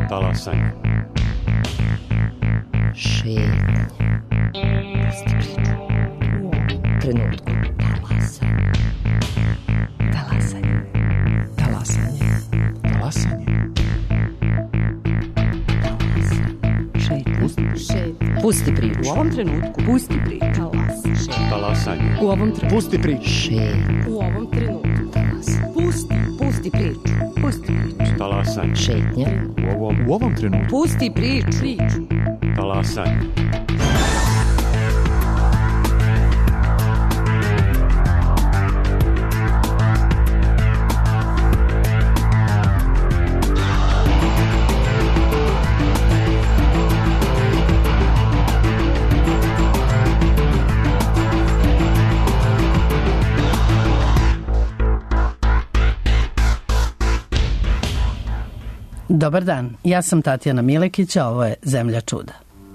Talasanje. Šetnje. Pusti priču. U ovom trenutku. Talasanje. Talasanje. Talasanje. Talasanje. Pusti priču. U ovom trenutku. Pusti priču. Talasanje. U ovom trenutku. Pusti priču. U ovom trenutku. Pusti priču. Pusti priču. Talasanje. Šetnja. U ovom trenutku. Pusti priču. Talasanje. Dobar dan, ja sam Tatjana Milekić, a ovo je Zemlja čuda.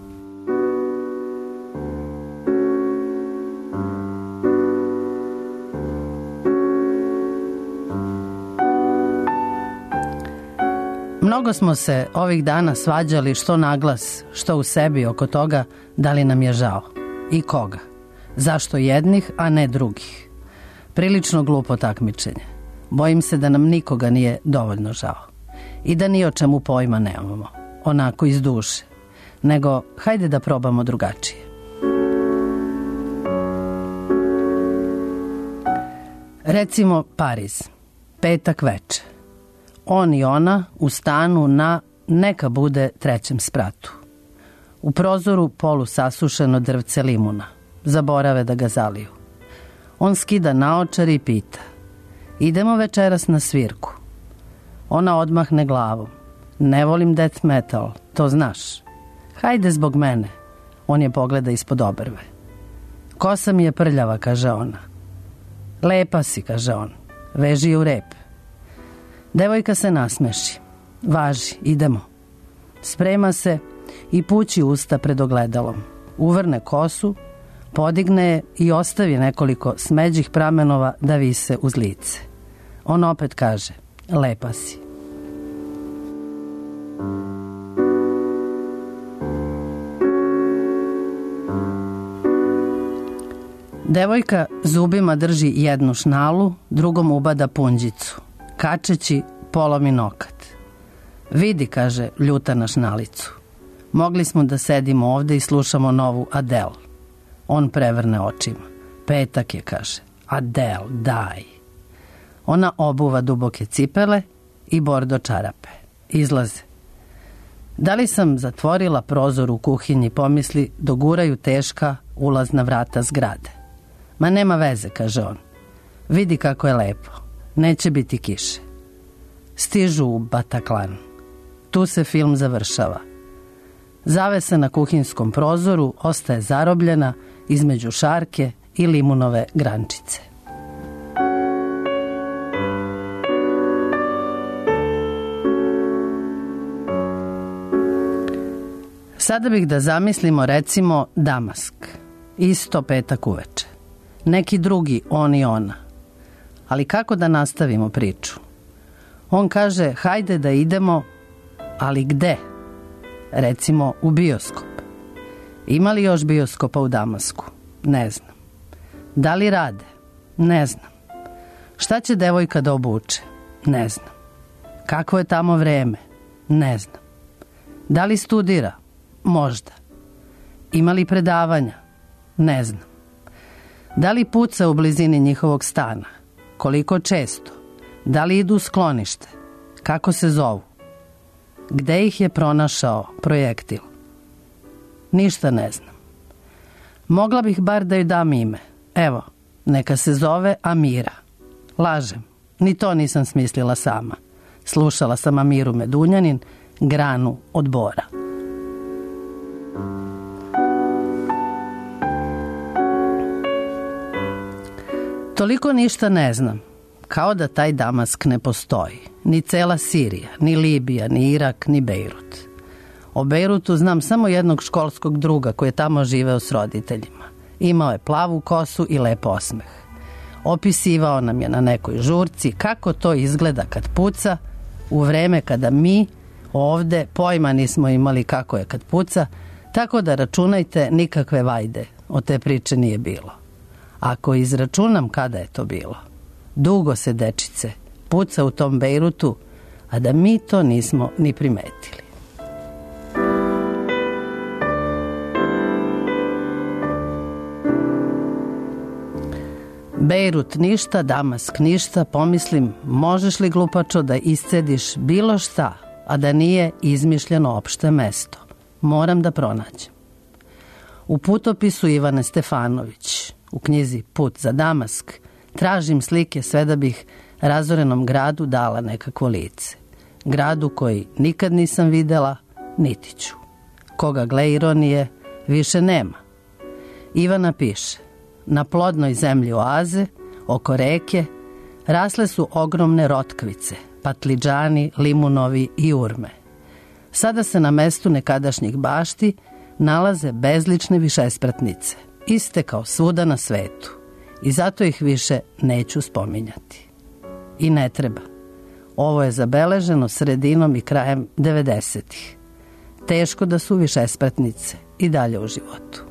Mnogo smo se ovih dana svađali što naglas, što u sebi oko toga da li nam je žao i koga. Zašto jednih, a ne drugih? Prilično glupo takmičenje. Bojim se da nam nikoga nije dovoljno žao. I da ni o čemu pojma nemamo, onako iz duše, nego hajde da probamo drugačije. Recimo Pariz, petak veče. On i ona u stanu na, neka bude, 3. spratu. U prozoru polu sasušeno drvce limuna, zaborave da ga zaliju. On skida naočar i pita: idemo večeras na svirku? Ona odmahne glavom: ne volim death metal, to znaš. Hajde zbog mene. On je pogleda ispod obrve. Kosa mi je prljava, kaže ona. Lepa si, kaže on. Veži je u rep. Devojka se nasmeši. Važi, idemo. Sprema se i pući usta pred ogledalom. Uvrne kosu, podigne je i ostavi nekoliko smeđih pramenova da vise uz lice. On opet kaže: lepa si. Devojka zubima drži jednu šnalu, drugom ubada punđicu. Kačeći polomi nokat. Vidi, kaže, ljuta na šnalicu. Mogli smo da sedimo ovde i slušamo novu Adele. On prevrne očima. Petak je, kaže. Adele, daj. Ona obuva duboke cipele i bordo čarape. Izlaze. Da li sam zatvorila prozor u kuhinji, pomisli, doguraju teška ulazna vrata zgrade. Ma nema veze, kaže on. Vidi kako je lepo. Neće biti kiše. Stižu u Bataclan. Tu se film završava. Zavesa na kuhinskom prozoru ostaje zarobljena između šarke i limunove grančice. Sada bih da zamislimo, recimo, Damask. Isto petak uveče. Neki drugi, on i ona. Ali kako da nastavimo priču? On kaže: hajde da idemo, ali gde? Recimo u bioskop. Ima li još bioskopa u Damasku? Ne znam. Da li rade? Ne znam. Šta će devojka da obuče? Ne znam. Kakvo je tamo vreme? Ne znam. Da li studira? Možda. Ima li predavanja? Ne znam. Da li puca u blizini njihovog stana? Koliko često? Da li idu u sklonište? Kako se zovu? Gde ih je pronašao projektil? Ništa ne znam. Mogla bih bar da joj dam ime. Evo, neka se zove Amira. Lažem, ni to nisam smislila sama. Slušala sam Amiru Medunjanin, Granu od bora. Toliko ništa ne znam, kao da taj Damask ne postoji. Ni cela Sirija, ni Libija, ni Irak, ni Bejrut. O Bejrutu znam samo jednog školskog druga koji je tamo živeo s roditeljima. Imao je plavu kosu i lep osmeh. Opisivao nam je na nekoj žurci kako to izgleda kad puca u vreme kada mi Ovde pojma nismo imali kako je kad puca, tako da računajte nikakve vajde. Od te priče nije bilo. Ako izračunam kada je to bilo, dugo se, dečice, puca u tom Bejrutu, a da mi to nismo ni primetili. Bejrut ništa, Damask ništa, pomislim, možeš li, glupačo, da iscediš bilo šta, a da nije izmišljeno opšte mesto? Moram da pronađem. U putopisu Ivane Stefanović, u knjizi Put za Damask, tražim slike sve da bih razorenom gradu dala nekakvo lice. Gradu koji nikad nisam videla, niti ću. Koga, gle ironije, više nema. Ivana piše: na plodnoj zemlji oaze, oko reke, rasle su ogromne rotkvice, patliđani, limunovi i urme. Sada se na mestu nekadašnjih bašti nalaze bezlične višespratnice, iste kao svuda na svetu, i zato ih više neću spominjati. I ne treba. Ovo je zabeleženo sredinom i krajem 90-ih. Teško da su višespratnice i dalje u životu.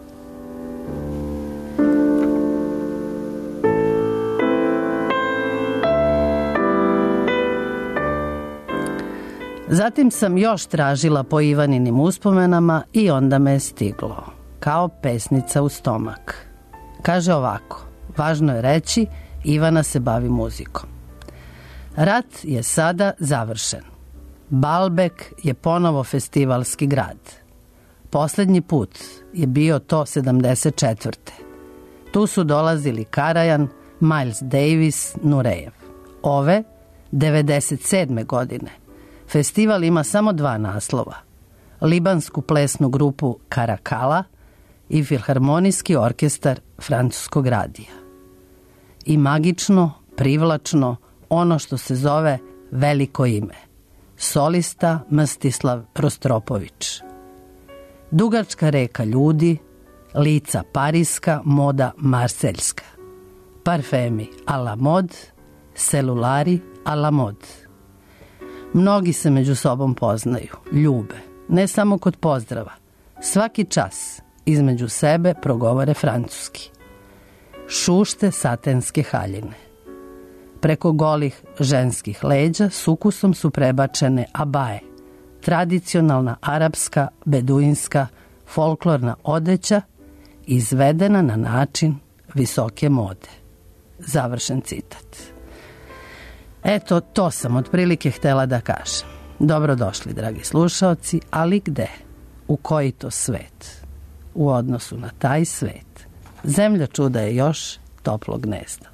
Zatim sam još tražila po Ivaninim uspomenama i onda me je stiglo, kao pesnica u stomak. Kaže ovako: važno je reći, Ivana se bavi muzikom. Rat je sada završen. Baalbek je ponovo festivalski grad. Poslednji put je bio to 74. Tu su dolazili Karajan, Miles Davis, Nurejev. Ove, 97. godine, festival ima samo 2 naslova: libansku plesnu grupu Karakala i filharmonijski orkestar francuskog radija. I magično, privlačno, ono što se zove veliko ime: solista Mstislav Rostropović. Dugačka reka ljudi, lica pariska, moda marseljska. Parfemi a la mode, celulari a la mode. Mnogi se među sobom poznaju, ljube, ne samo kod pozdrava. Svaki čas između sebe progovore francuski. Šušte satenske haljine. Preko golih ženskih leđa s ukusom su prebačene abaje, tradicionalna arapska, beduinska, folklorna odeća, izvedena na način visoke mode. Završen citat. Eto, to sam otprilike htela da kažem. Dobrodošli, dragi slušaoci, ali gde? U koji to svet? U odnosu na taj svet, zemlja čuda je još toplo gnezdo.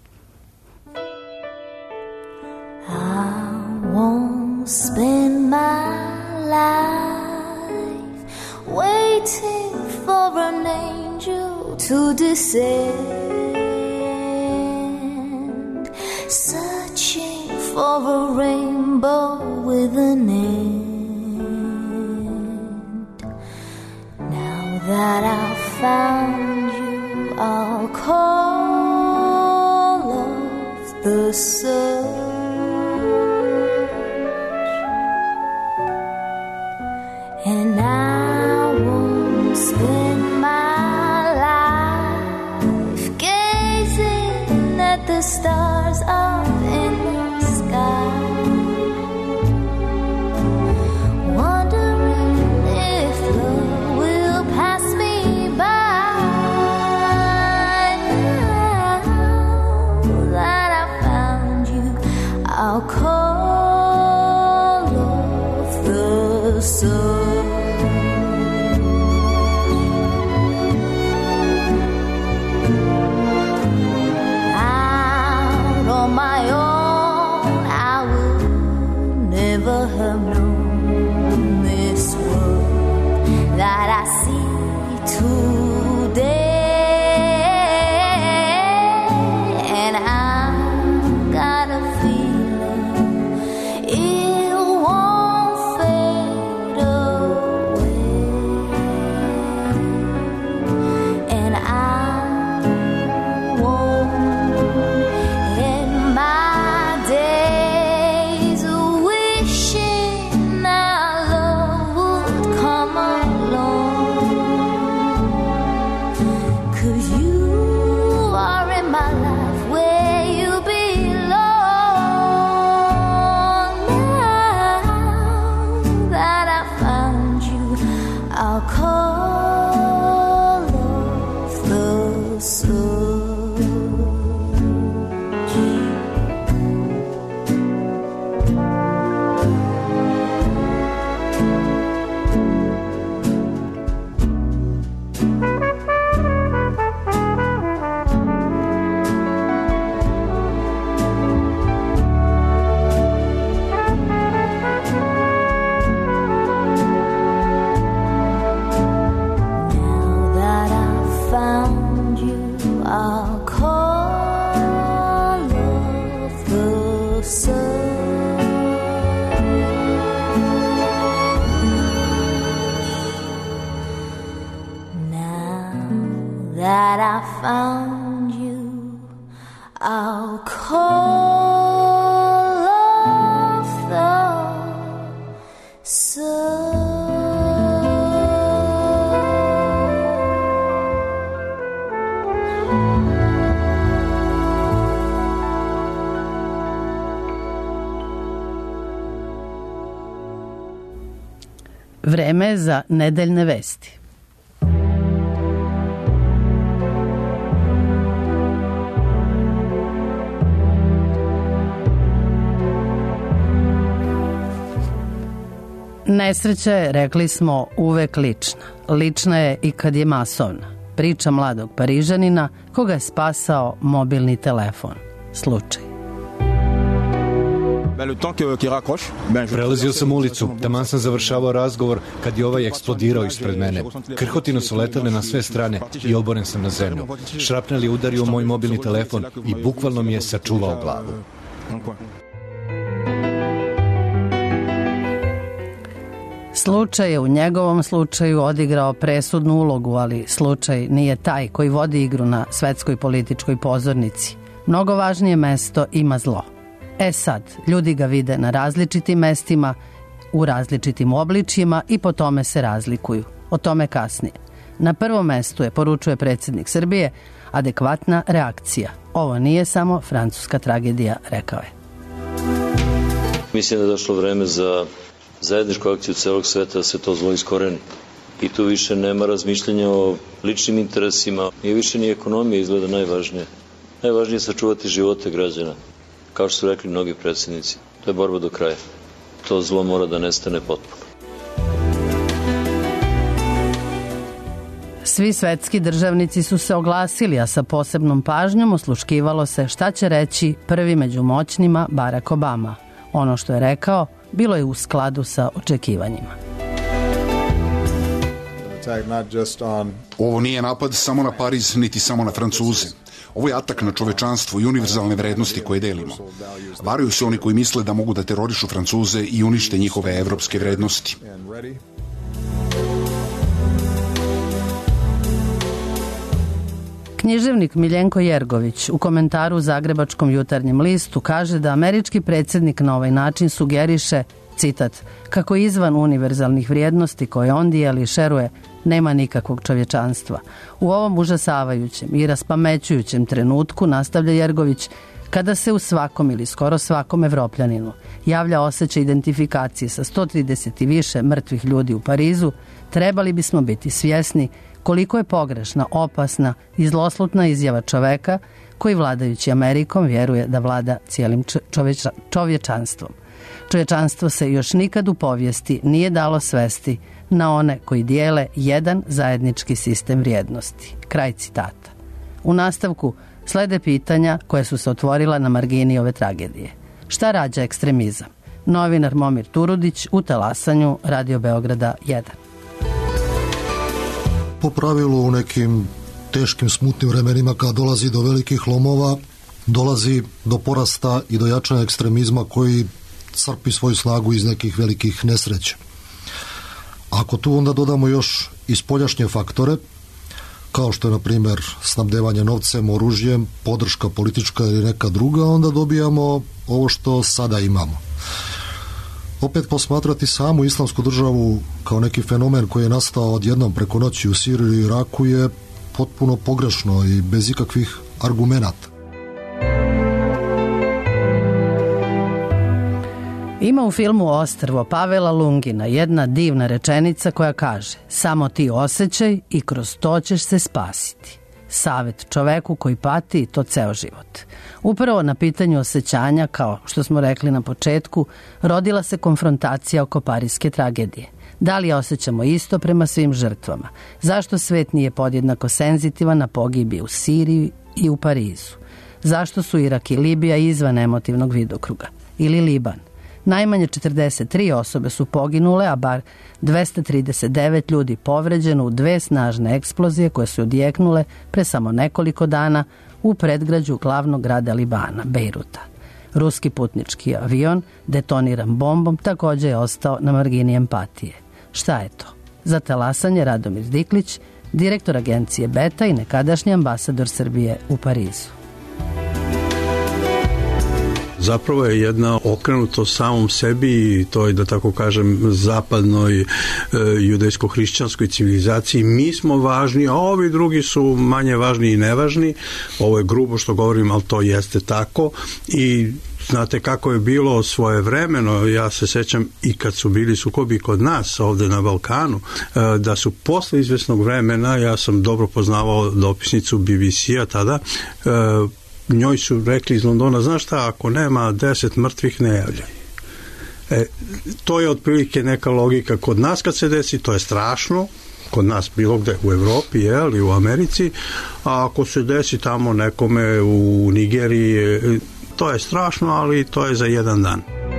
I won't spend my life waiting for an angel to descend, searching for a rainbow with an end. Now that I've found you, I'll call off the search. And I won't spend my life gazing at the stars up in the sky, wondering if love will pass me by. Now that I found you, I'll call off the sun. It won't fade away. I'll call off the sun. Vreme za nedeljne vesti. Nesreća je, rekli smo, uvek lična. Lična je i kad je masovna. Priča mladog Parižanina koga je spasao mobilni telefon. Slučaj. Prelazio sam ulicu, taman sam završavao razgovor kad je ovaj eksplodirao ispred mene. Krhotine su letale na sve strane i oboren sam na zemlju. Šrapnel je udario moj mobilni telefon i bukvalno mi je sačuvao glavu. Slučaj je u njegovom slučaju odigrao presudnu ulogu, ali slučaj nije taj koji vodi igru na svetskoj političkoj pozornici. Mnogo važnije mesto ima zlo. Sad, ljudi ga vide na različitim mestima, u različitim obličjima i po tome se razlikuju. O tome kasnije. Na prvom mestu je, poručuje predsjednik Srbije, adekvatna reakcija. Ovo nije samo francuska tragedija, rekao je. Mislim da je došlo vreme za zajedničku akciju celog sveta da se to zlo iskoreni. I tu više nema razmišljanja o ličnim interesima. Nije više ni ekonomija izgleda najvažnije. Najvažnije je sačuvati živote građana. Kao što su rekli mnogi predsjednici, to je borba do kraja. To zlo mora da nestane potpuno. Svi svetski državnici su se oglasili, a sa posebnom pažnjom osluškivalo se šta će reći prvi među moćnima Barack Obama. Ono što je rekao bilo je u skladu sa očekivanjima. Ovo nije napad samo na Pariz, niti samo na Francuze. Ovo je atak na čovečanstvo i univerzalne vrednosti koje delimo. Varaju se oni koji misle da mogu da terorišu Francuze i unište njihove evropske vrednosti. Književnik Miljenko Jergović u komentaru u Zagrebačkom jutarnjem listu kaže da američki predsjednik na ovaj način sugeriše, citat, kako izvan univerzalnih vrijednosti koje on dijeli i šeruje, nema nikakvog čovječanstva. U ovom užasavajućem i raspamećujućem trenutku, nastavlja Jergović, kada se u svakom ili skoro svakom Evropljaninu javlja osjećaj identifikacije sa 130 i više mrtvih ljudi u Parizu, trebali bismo biti svjesni koliko je pogrešna, opasna i zloslutna izjava čoveka koji vladajući Amerikom vjeruje da vlada cijelim čovječanstvom. Čovječanstvo se još nikad u povijesti nije dalo svesti na one koji dijele jedan zajednički sistem vrijednosti. Kraj citata. U nastavku slede pitanja koje su se otvorila na margini ove tragedije. Šta rađa ekstremizam? Novinar Momir Turudić u Talasanju, Radio Beograda 1. Po pravilu u nekim teškim smutnim vremenima kada dolazi do velikih lomova, dolazi do porasta i do jačanja ekstremizma koji crpi svoju snagu iz nekih velikih nesreća. Ako tu onda dodamo još i spoljašnje faktore, kao što je na primjer snabdevanje novcem, oružjem, podrška politička ili neka druga, onda dobijamo ovo što sada imamo. Opet posmatrati samu islamsku državu kao neki fenomen koji je nastao odjednom preko noći u Siriji i Iraku je potpuno pogrešno i bez ikakvih argumenata. Ima u filmu Ostrvo Pavela Lungina jedna divna rečenica koja kaže: samo ti osjećaj i kroz to ćeš se spasiti. Savet čoveku koji pati i to ceo život. Upravo na pitanju osjećanja, kao što smo rekli na početku, rodila se konfrontacija oko parijske tragedije. Da li osjećamo isto prema svim žrtvama? Zašto svet nije podjednako senzitivan na pogibije u Siriji i u Parizu? Zašto su Irak i Libija izvan emotivnog vidokruga? Ili Liban? Najmanje 43 osobe su poginule, a bar 239 ljudi povređeno u 2 snažne eksplozije koje su odjeknule pre samo nekoliko dana u predgrađu glavnog grada Libana, Bejruta. Ruski putnički avion, detoniran bombom, također je ostao na margini empatije. Šta je to? Za Talasanje Radomir Diklić, direktor agencije Beta i nekadašnji ambasador Srbije u Parizu. Zapravo je jedna okrenutost samom sebi i to je, da tako kažem, zapadnoj judejsko-hrišćanskoj civilizaciji. Mi smo važni, a ovi drugi su manje važni i nevažni. Ovo je grubo što govorim, ali to jeste tako. I znate kako je bilo svojevremeno, ja se sećam i kad su bili sukobi kod nas ovde na Balkanu, da su posle izvesnog vremena, ja sam dobro poznavao dopisnicu BBC-a tada, njoj su rekli iz Londona, znaš šta, ako nema 10 mrtvih, ne javljaj. To je otprilike neka logika kod nas kad se desi, to je strašno, kod nas bilo gde, u Evropi i u Americi, a ako se desi tamo nekome u Nigeriji, to je strašno, ali to je za jedan dan.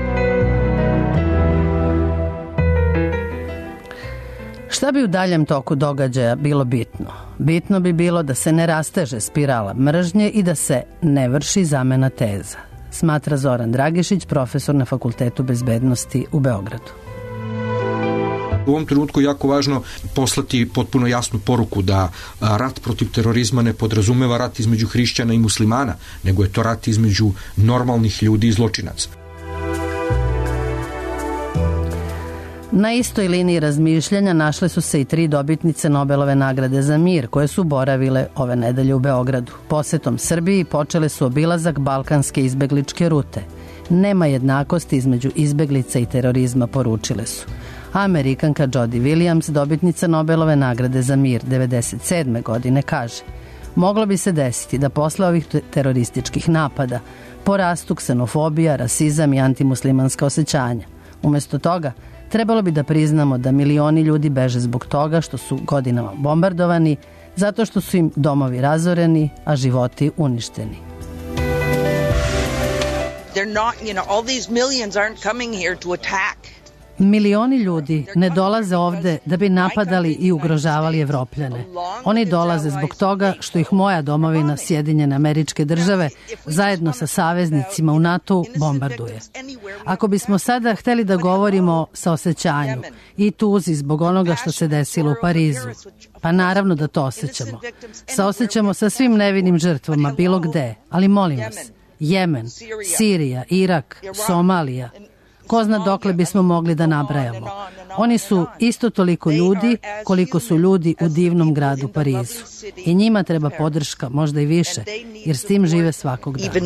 Šta bi u daljem toku događaja bilo bitno? Bitno bi bilo da se ne rasteže spirala mržnje i da se ne vrši zamena teza, smatra Zoran Dragišić, profesor na Fakultetu bezbednosti u Beogradu. U ovom trenutku je jako važno poslati potpuno jasnu poruku da rat protiv terorizma ne podrazumeva rat između hrišćana i muslimana, nego je to rat između normalnih ljudi i zločinaca. Na istoj liniji razmišljanja našle su se i 3 dobitnice Nobelove nagrade za mir, koje su boravile ove nedelje u Beogradu. Posetom Srbiji počele su obilazak balkanske izbegličke rute. Nema jednakosti između izbeglica i terorizma, poručile su. Amerikanka Jody Williams, dobitnica Nobelove nagrade za mir 1997. godine, kaže: moglo bi se desiti da posle ovih terorističkih napada porastu ksenofobija, rasizam i antimuslimanska osjećanja. Umesto toga, trebalo bi da priznamo da milioni ljudi beže zbog toga što su godinama bombardovani, zato što su im domovi razoreni, a životi uništeni. They're not, all these millions aren't coming here to attack. Milioni ljudi ne dolaze ovde da bi napadali i ugrožavali Evropljane. Oni dolaze zbog toga što ih moja domovina, Sjedinjene Američke Države, zajedno sa saveznicima u NATO-u bombarduje. Ako bismo sada hteli da govorimo sa osjećanju i tuzi zbog onoga što se desilo u Parizu, pa naravno da to osjećamo. Saosjećamo sa svim nevinim žrtvama bilo gde, ali molim vas, Jemen, Sirija, Irak, Somalija, ko zna dokle bismo mogli da nabrajamo. Oni su isto toliko ljudi koliko su ljudi u divnom gradu Parizu. I njima treba podrška, možda i više, jer s tim žive svakog dana.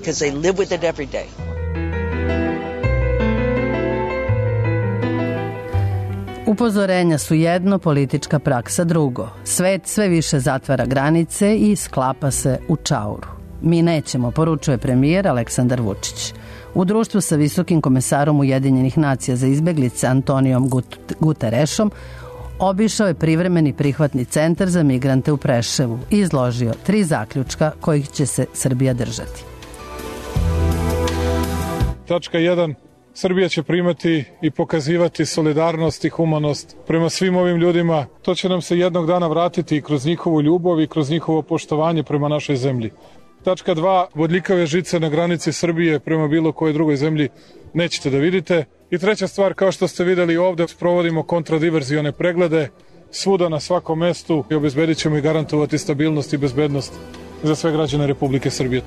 Upozorenja su jedno, politička praksa drugo. Svet sve više zatvara granice i sklapa se u čauru. Mi nećemo, poručuje premijer Aleksandar Vučić. U društvu sa visokim komesarom Ujedinjenih nacija za izbeglice Antonijom Guterešom obišao je privremeni prihvatni centar za migrante u Preševu i izložio 3 zaključka kojih će se Srbija držati. Tačka 1. Srbija će primati i pokazivati solidarnost i humanost prema svim ovim ljudima. To će nam se jednog dana vratiti i kroz njihovu ljubav i kroz njihovo poštovanje prema našoj zemlji. Tačka 2. Bodljikave žice na granici Srbije prema bilo kojoj drugoj zemlji nećete da vidite. I treća stvar, kao što ste videli ovde, sprovodimo kontradiverzione preglede svuda na svakom mestu i obezbedit ćemo i garantovati stabilnost i bezbednost za sve građane Republike Srbije.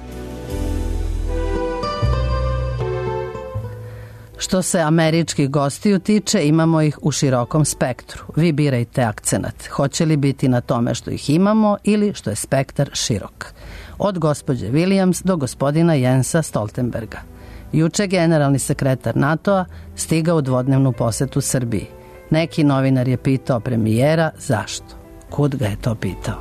Što se američkih gostiju tiče, imamo ih u širokom spektru. Vi birajte akcenat. Hoće li biti na tome što ih imamo ili što je spektar širok? Od gospođe Williams do gospodina Jensa Stoltenberga. Juče generalni sekretar NATO-a stigao u dvodnevnu posetu Srbiji. Neki novinar je pitao premijera zašto. Kud ga je to pitao?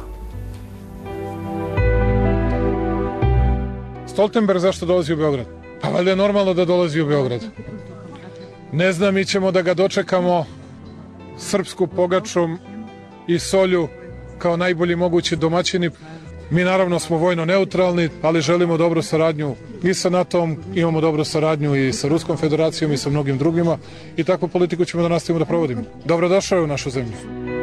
Stoltenberg zašto dolazi u Beograd? Pa valjda je normalno da dolazi u Beograd. Ne znam, mi ćemo da ga dočekamo srpsku pogačom i solju kao najbolji mogući domaćini. Mi naravno smo vojno neutralni, ali želimo dobru saradnju i sa NATO-om, imamo dobru saradnju i sa Ruskom federacijom i sa mnogim drugima i takvu politiku ćemo da nastavimo da provodimo. Dobrodošao je u našu zemlju.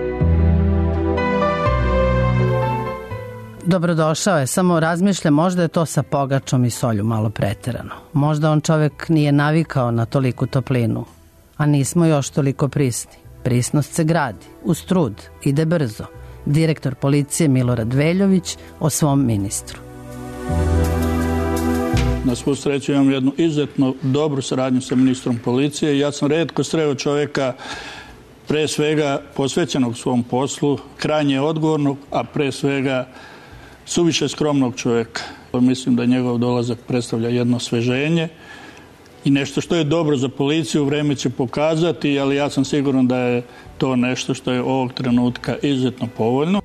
Dobrodošao je, samo razmišlja, možda je to sa pogačom i solju malo preterano. Možda on čovek nije navikao na toliku toplinu, a nismo još toliko prisni. Prisnost se gradi, uz trud, ide brzo. Direktor policije Milorad Veljović o svom ministru. Na svu sreću imam jednu izuzetno dobru saradnju sa ministrom policije. Ja sam retko sreo čovjeka pre svega posvećenog svom poslu, krajnje odgovornog, a pre svega suviše skromnog čovjeka. Mislim da njegov dolazak predstavlja jedno osveženje i nešto što je dobro za policiju, vreme će pokazati, ali ja sam siguran da je to nešto što je ovog trenutka izuzetno povoljno.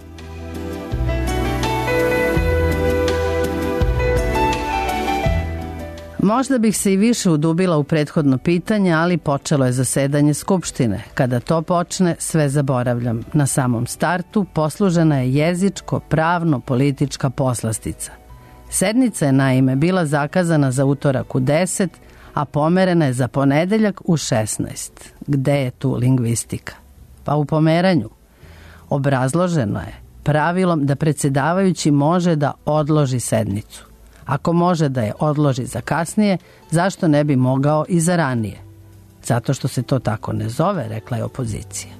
Možda bih se i više udubila u prethodno pitanje, ali počelo je zasedanje Skupštine. Kada to počne, sve zaboravljam. Na samom startu poslužena je jezičko, pravno, politička poslastica. Sednica je naime bila zakazana za utorak u 10, a pomerena je za ponedeljak u 16. Gde je tu lingvistika? Pa u pomeranju. Obrazloženo je pravilom da predsjedavajući može da odloži sednicu. Ako može da je odloži za kasnije, zašto ne bi mogao i za ranije? Zato što se to tako ne zove, rekla je opozicija.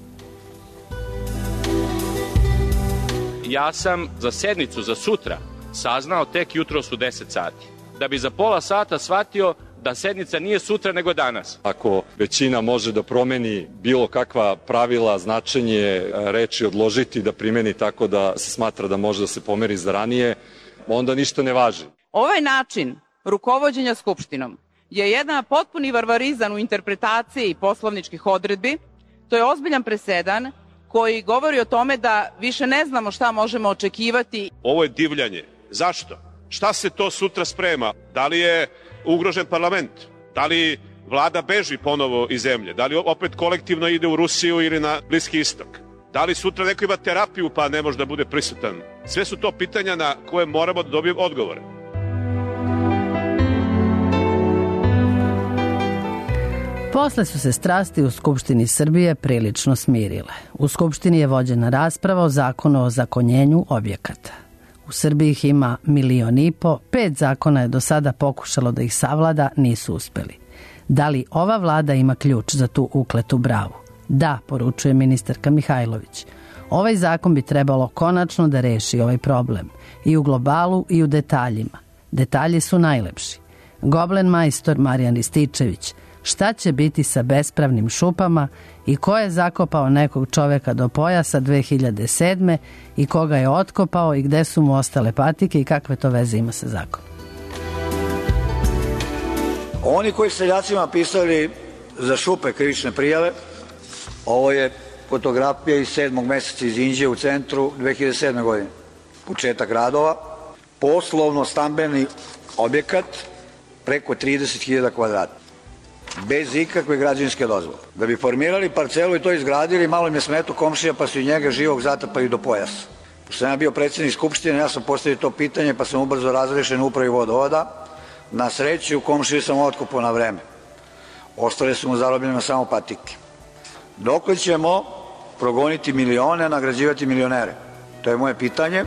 Ja sam za sednicu za sutra saznao tek jutros u 10 sati. Da bi za pola sata shvatio da sednica nije sutra nego danas. Ako većina može da promeni bilo kakva pravila, značenje reči odložiti, da primeni tako da se smatra da može da se pomeri za ranije, onda ništa ne važi. Ovaj način rukovođenja Skupštinom je jedan potpuni varvarizam u interpretaciji poslovničkih odredbi. To je ozbiljan presedan koji govori o tome da više ne znamo šta možemo očekivati. Ovo je divljanje. Zašto? Šta se to sutra sprema? Da li je ugrožen parlament? Da li vlada beži ponovo iz zemlje? Da li opet kolektivno ide u Rusiju ili na Bliski istok? Da li sutra neko ima terapiju pa ne može da bude prisutan? Sve su to pitanja na koje moramo da dobijemo odgovore. Posle su se strasti u Skupštini Srbije prilično smirile. U Skupštini je vođena rasprava o zakonu o ozakonjenju objekata. U Srbiji ih ima 1,5 miliona, 5 zakona je do sada pokušalo da ih savlada, nisu uspeli. Da li ova vlada ima ključ za tu ukletu bravu? Da, poručuje ministarka Mihajlović. Ovaj zakon bi trebalo konačno da reši ovaj problem. I u globalu i u detaljima. Detalji su najlepši. Goblen majstor Marijan Rističević. Šta će biti sa bespravnim šupama i ko je zakopao nekog čoveka do pojasa 2007. i koga je otkopao i gde su mu ostale patike i kakve to veze ima sa zakonom? Oni koji seljacima pisali za šupe krivične prijave, ovo je fotografija iz 7. meseca iz Inđije u centru 2007. godine. Početak radova, poslovno-stambeni objekat preko 30.000 kvadrata. Bez ikakve građevinske dozvole. Da bi formirali parcelu i to izgradili, malo im je smeto komšija, pa su i njega živog zatrpali do pojasa. Pošto sam ja bio predsjednik Skupštine, ja sam postavio to pitanje, pa sam ubrzo razrešen u upravi vodovoda. Na sreću, komšiju sam otkupao na vreme. Ostale su mu zarobljene samo patike. Dokle ćemo progoniti milione, nagrađivati milionere? To je moje pitanje.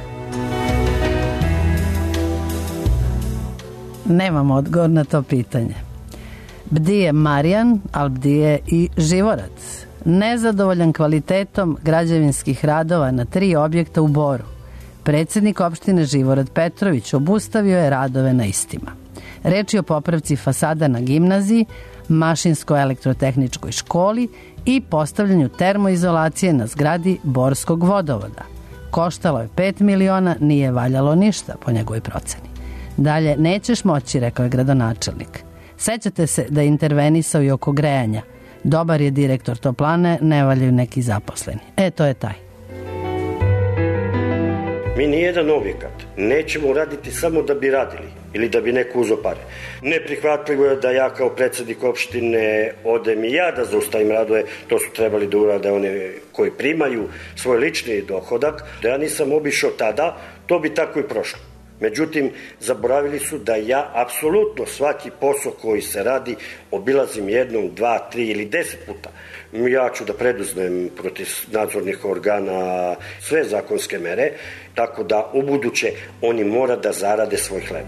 Nemamo odgovor na to pitanje. Bdije Marijan, ali bdije i Živorac. Nezadovoljan kvalitetom građevinskih radova na 3 objekta u Boru. Predsjednik opštine Živorad Petrović obustavio je radove na istima. Reč je o popravci fasada na gimnaziji, mašinsko-elektrotehničkoj školi i postavljanju termoizolacije na zgradi Borskog vodovoda. Koštalo je 5 miliona, nije valjalo ništa po njegovoj proceni. Dalje, nećeš moći, rekao je gradonačelnik. Sećate se da je intervenisao i oko grejanja. Dobar je direktor toplane, ne valjaju neki zaposleni. To je taj. Mi nijedan objekat nećemo raditi samo da bi radili ili da bi neko uzeo pare. Neprihvatljivo je da ja kao predsjednik opštine odem i ja da zaustavim radove, to su trebali da urade one koji primaju svoj lični dohodak. Da ja nisam obišao tada, to bi tako i prošlo. Međutim, zaboravili su da ja apsolutno svaki posao koji se radi obilazim 1, 2, 3 ili 10 puta. Ja ću da preduzmem protiv nadzornih organa sve zakonske mere, tako da u buduće oni mora da zarade svoj hleb.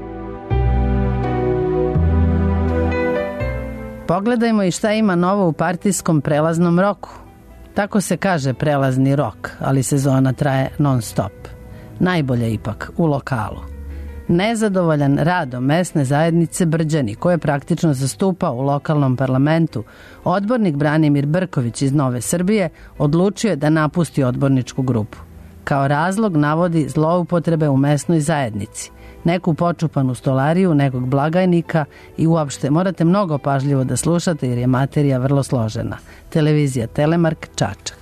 Pogledajmo i šta ima novo u partijskom prelaznom roku. Tako se kaže prelazni rok, ali sezona traje non stop. Najbolje ipak u lokalu. Nezadovoljan radom mesne zajednice Brđani, koje praktično zastupa u lokalnom parlamentu, odbornik Branimir Brković iz Nove Srbije odlučio je da napusti odborničku grupu. Kao razlog navodi zloupotrebe u mesnoj zajednici, neku počupanu stolariju, nekog blagajnika i uopšte morate mnogo pažljivo da slušate jer je materija vrlo složena. Televizija Telemark, Čačak.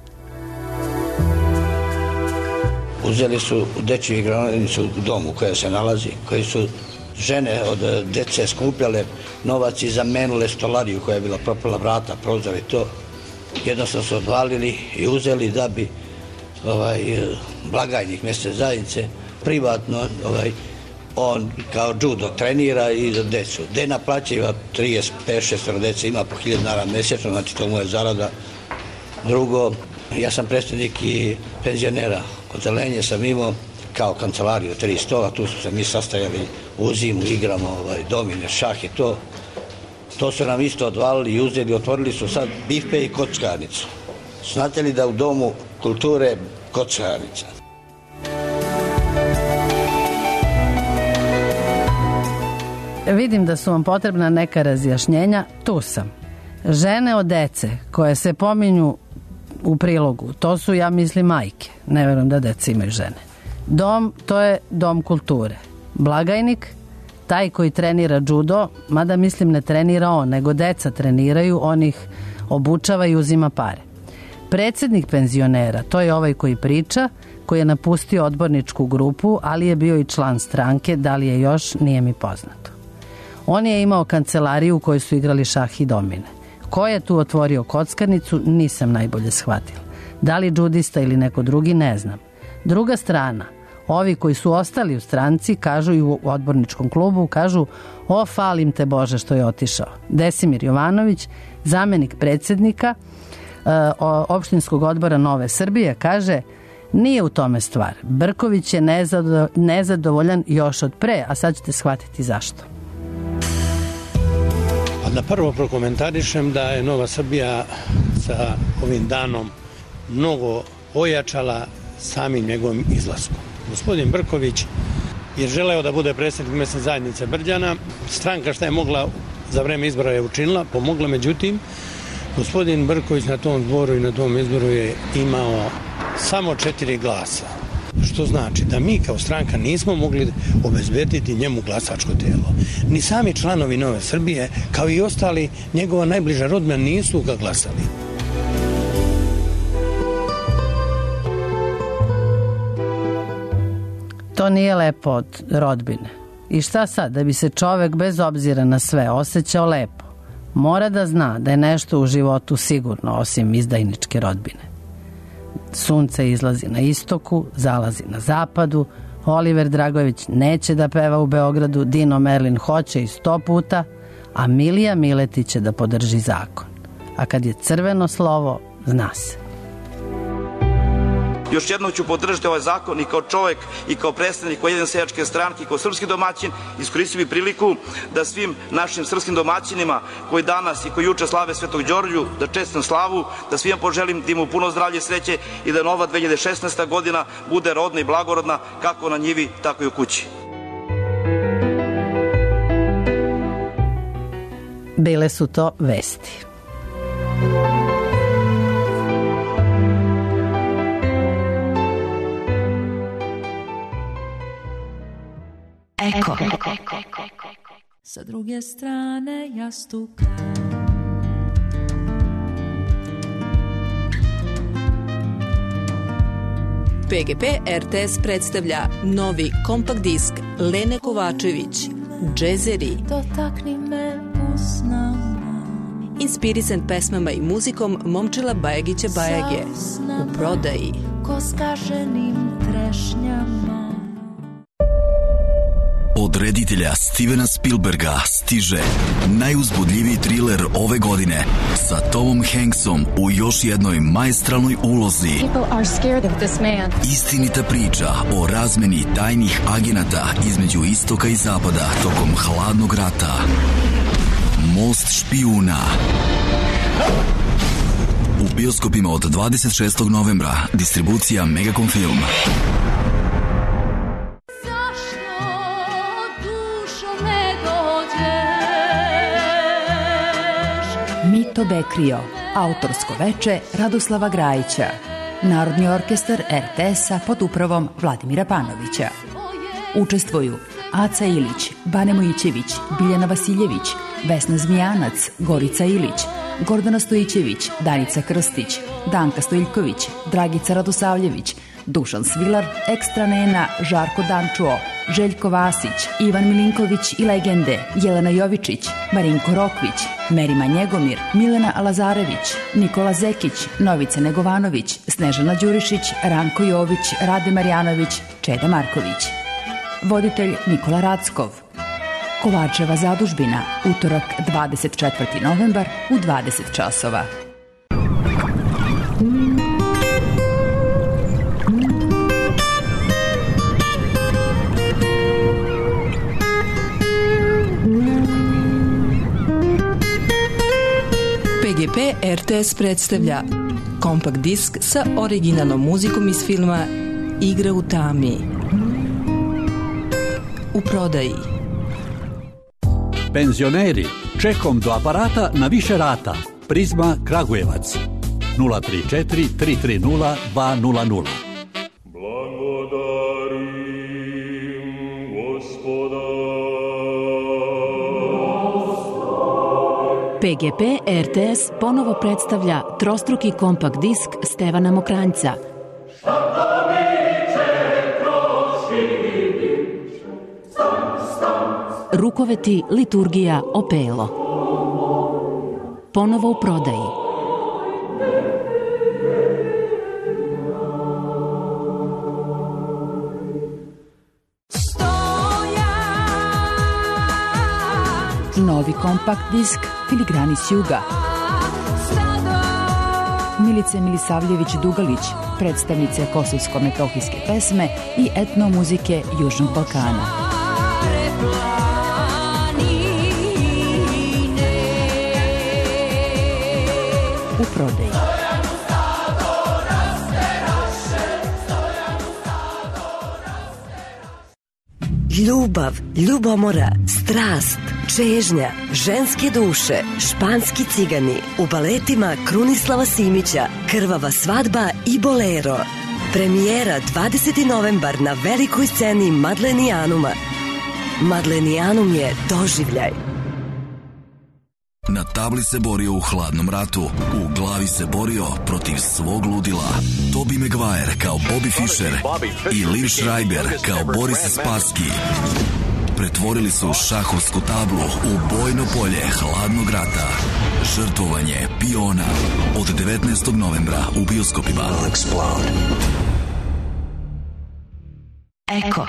Uzeli su u dečju igranicu u domu koja se nalazi, koji su žene od dece skupljale novac i zamenule stolariju koja je bila propala, vrata, prozor i to. Jednostavno su odvalili i uzeli da bi blagajnik mesne zajednice privatno on kao judo trenira i za decu. Gde naplaćiva 35-6 dece, ima po 1000 dinara mesečno, znači to mu je zarada. Drugo, ja sam predstavnik i penzionera. Od Zelenje sam imao kao kancelariju 3 stola, tu su se mi sastajali u zimu, igramo domine, šah i to. To su nam isto odvalili i uzeli, otvorili su sad bife i kockarnicu. Znate li da u domu kulture kockarnica? Vidim da su vam potrebna neka razjašnjenja, tu sam. Žene od dece koje se pominju u prilogu, to su, ja mislim, majke. Ne verujem da deca imaju žene. Dom, to je dom kulture. Blagajnik, taj koji trenira judo, mada mislim ne trenira on, nego deca treniraju, on ih obučava i uzima pare. Predsednik penzionera, to je ovaj koji priča, koji je napustio odborničku grupu, ali je bio i član stranke, da li je još, nije mi poznato. On je imao kancelariju u kojoj su igrali šah i domine. Ko je tu otvorio kockarnicu, nisam najbolje shvatila. Da li džudista ili neko drugi, ne znam. Druga strana, ovi koji su ostali u stranci, kažu i u odborničkom klubu, kažu, o, falim te Bože što je otišao. Desimir Jovanović, zamenik predsednika opštinskog odbora Nove Srbije, kaže, nije u tome stvar. Brković je nezadovoljan još od pre, a sad ćete shvatiti zašto. Da prvo prokomentarišem da je Nova Srbija sa ovim danom mnogo ojačala samim njegovim izlaskom. Gospodin Brković je želeo da bude predsjednik mesne zajednice Brđana. Stranka šta je mogla za vreme izbora je učinila, pomogla, međutim, gospodin Brković na tom dvoru i na tom izboru je imao samo 4 glasa. Što znači da mi kao stranka nismo mogli obezbediti njemu glasačko telo. Ni sami članovi Nove Srbije, kao i ostali, njegova najbliža rodbina nisu ga glasali. To nije lepo od rodbine. I šta sad, da bi se čovek bez obzira na sve osjećao lepo, mora da zna da je nešto u životu sigurno osim izdajničke rodbine. Sunce izlazi na istoku, zalazi na zapadu, Oliver Dragojević neće da peva u Beogradu, Dino Merlin hoće i 100 puta, a Milija Miletić će da podrži zakon. A kad je crveno slovo, zna se. Još jednom ću podržati ovaj zakon i kao čovjek i kao predstavnik Ujedinjene seljačke stranke i kao srpski domaćin iskoristio bih priliku da svim našim srpskim domaćinima koji danas i koji juče slave Svetog Đorđu, da čestitam slavu, da svima poželim da imaju puno zdravlja i sreće i da nova 2016. godina bude rodna i blagorodna kako na njivi, tako i u kući. Bile su to vesti. Eko. Sa druge strane jastuka. PGP RTS predstavlja novi kompakt disk Lene Kovačević, Džezeri. Dotakni me usnama. Inspirisan pesmama i muzikom Momčila Bajagića Bajage. U prodaji. Ko skaženim trešnjama. Od reditelja Stevena Spielberga stiže najuzbudljiviji triler ove godine sa Tomom Hanksom u još jednoj maestralnoj ulozi. Istinita priča o razmeni tajnih agenata između istoka i zapada tokom hladnog rata. Most špijuna. U bioskopima od 26. novembra. Distribucija Megacom Film. Leto Bekrio, autorsko veče Radoslava Grajića, Narodni orkestar RTS-a pod upravom Vladimira Panovića. Učestvuju Aca Ilić, Bane Mojićević, Biljana Vasiljević, Vesna Zmijanac, Gorica Ilić, Gordana Stojićević, Danica Krstić, Danka Stojiljković, Dragica Radosavljević, Dušan Svilar, Ekstra Nena, Žarko Dančuo, Željko Vasić, Ivan Milinković i legende, Jelena Jovičić, Marinko Rokvić, Merima Njegomir, Milena Lazarević, Nikola Zekić, Novica Negovanović, Snežana Đurišić, Ranko Jović, Rade Marjanović, Čeda Marković. Voditelj Nikola Rackov. Kovačeva zadužbina, utorak 24. novembar u 20 časova. PGP RTS predstavlja kompakt disk sa originalnom muzikom iz filma Igra u tami. U prodaji. Penzioneri, čekom do aparata na više rata. Prizma Kragujevac 034 330 200. PGP RTS ponovo predstavlja trostruki kompakt disk Stevana Mokranjca. Rukoveti, liturgija, opelo. Ponovo u prodaji. Novi kompakt disk Filigrani s juga. Milice Milisavljević-Dugalić, predstavnice kosovsko-metohijske pesme i etnomuzike Južnog Balkana. U prodaji. Ljubav, ljubomora, strast, čežnja, ženske duše, španski cigani, u baletima Krunislava Simića, Krvava svadba i Bolero. Premijera 20. novembar na velikoj sceni Madlenijanuma. Madlenijanum je doživljaj. Na tabli se borio u hladnom ratu, u glavi se borio protiv svog ludila. Tobey Maguire kao Bobby Fischer i Liv Schreiber kao Boris Spassky pretvorili su šahovsku tablu u bojno polje hladnog rata. Žrtvovanje piona od 19. novembra u bioskopima. Eko.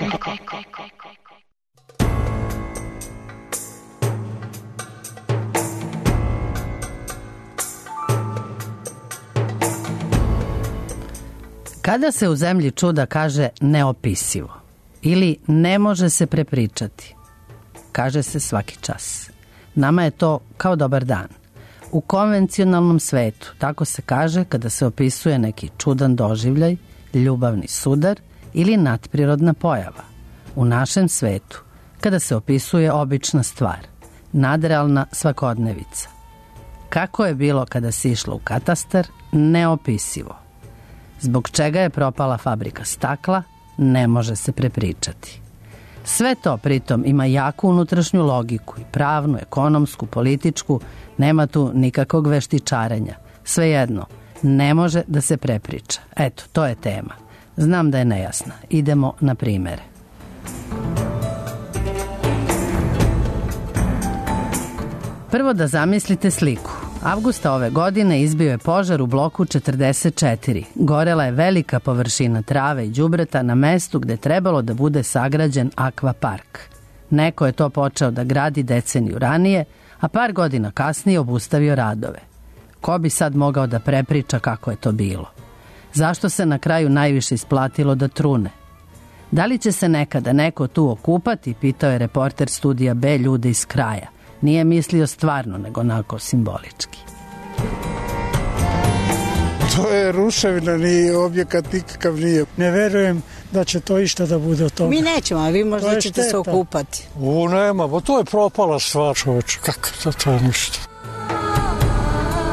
Kada se u zemlji čuda kaže neopisivo ili ne može se prepričati, kaže se svaki čas. Nama je to kao dobar dan. U konvencionalnom svetu tako se kaže kada se opisuje neki čudan doživljaj, ljubavni sudar ili nadprirodna pojava. U našem svetu kada se opisuje obična stvar, nadrealna svakodnevica. Kako je bilo kada si išla u katastar? Neopisivo. Zbog čega je propala fabrika stakla? Ne može se prepričati. Sve to pritom ima jaku unutrašnju logiku i pravnu, ekonomsku, političku, nema tu nikakvog veštičarenja. Svejedno, ne može da se prepriča. Eto, to je tema. Znam da je nejasna. Idemo na primere. Prvo da zamislite sliku. Avgusta ove godine izbio je požar u bloku 44. Gorela je velika površina trave i đubreta na mestu gde trebalo da bude sagrađen akvapark. Neko je to počeo da gradi deceniju ranije, a par godina kasnije obustavio radove. Ko bi sad mogao da prepriča kako je to bilo? Zašto se na kraju najviše isplatilo da trune? Da li će se nekada neko tu okupati, pitao je reporter studija B ljude iz kraja. Nije mislio stvarno, nego onako simbolički. To je ruševina, ni objekat nikakav nije. Ne verujem da će to išta da bude od toga. Mi nećemo, a vi možda ćete se okupati. Nema, bo to je propala stvar, čoveče. Kako to ništa?